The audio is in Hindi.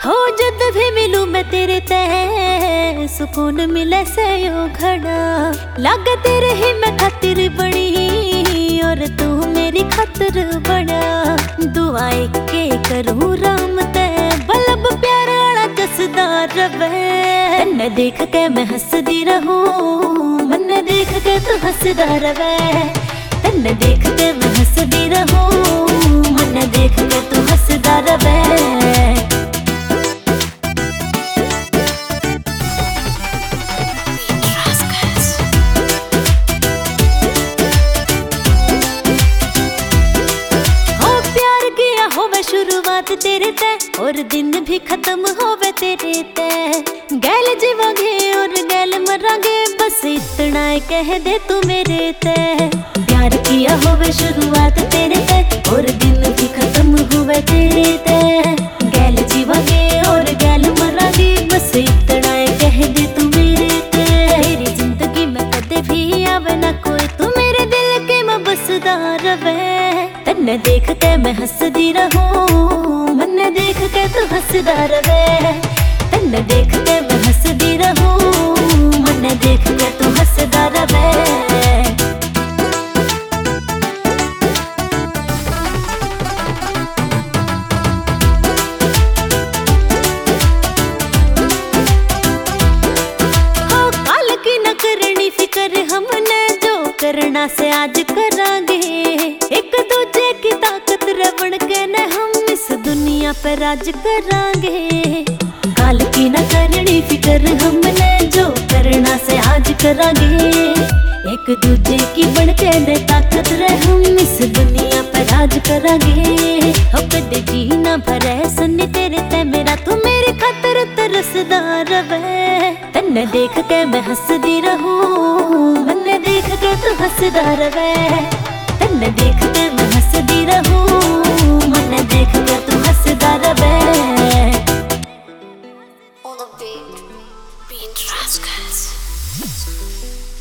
हो जद भी मिलू मैं तेरे ते सुकून मिले से यो घड़ा लग तेरे ही मैं खातिर बनी और तू मेरी खातिर बड़ा दुआएं के करूं राम ते बलब प्यारा वाला जसदा रवे तन्ने देख के मैं हंसदी रहूं मन देख के तू हंसदा रवे तन्ने देख के मैं हंसदी रहूं मन देख के तू हंसदा रवे शुरुआत तेरे ते और दिन भी खत्म होवे तेरे ते गैल जीवांगे और गैल मरांगे बस इतना कह दे तू मेरे ते प्यार किया होवे शुरुआत तेरे ते और दिन भी खत्म होवे तेरे ते गैल जीवांगे और गैल मरांगे बस इतना कह दे तू मेरे ते मेरी जिंदगी में कदे भी आवे ना कोई तू मेरे दिल के में बसदा रवे तन्ने देख के मैं हंसदी रहूं मन देख के तू हंसदा रवे तन्ने देख के मैं हंसदी रहूं मन देख के तू हंसदा रवे हो काल की न करनी फिकर हमने जो करना से आज करांगे एक दूजे की ताकत रवण के न हम इस दुनिया पर राज करांगे काल की न करनी फिकर हमने जो करना से आज करांगे एक दूजे की बन के न ताकत रहे हम इस दुनिया पर राज करांगे हो कदे जीना भरे सुनी तेरे ते मेरा तू मेरे खातिर तरसदा रवे तन्ने देख के मैं हंसदी रहूं मन देख के तू हंसदा रवे तन्ने देख के मैं हंसदी रहूं मन देख के तू हंसदा रवे On the beat, Beat Rascals.